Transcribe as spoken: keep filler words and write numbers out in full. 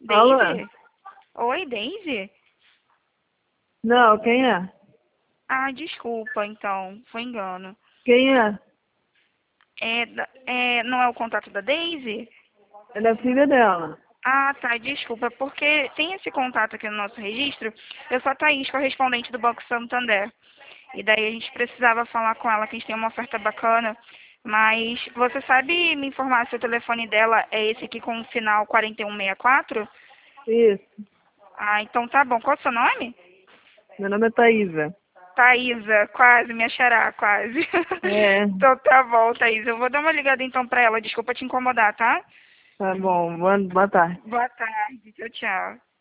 Alô? Daisy? Oi, Daisy? Não, quem é? Ah, desculpa, então, foi engano. Quem é? É, da- é, não é o contato da Daisy? Ela é filha dela. Ah, tá, desculpa, porque tem esse contato aqui no nosso registro. Eu sou a Thaís, correspondente do Banco Santander. E daí a gente precisava falar com ela que a gente tem uma oferta bacana. Mas você sabe me informar se o telefone dela é esse aqui com o final quarenta e um sessenta e quatro? Isso. Ah, então tá bom. Qual é o seu nome? Meu nome é Thaísa. Thaísa, quase, me achará, quase. É, Então tá bom, Thaísa. Eu vou dar uma ligada então pra ela. Desculpa te incomodar, tá? tá bom. Boa, boa tarde. Boa tarde. Tchau, tchau.